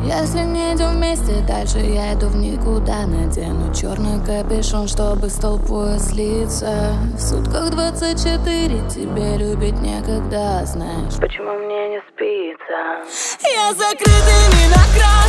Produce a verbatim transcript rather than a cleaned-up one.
Если не идем вместе дальше, я иду в никуда. Надену черный капюшон, чтобы с толпой слиться. В сутках двадцать четыре, тебе любить некогда. Знаешь, почему мне не спится? Я закрытыми на край.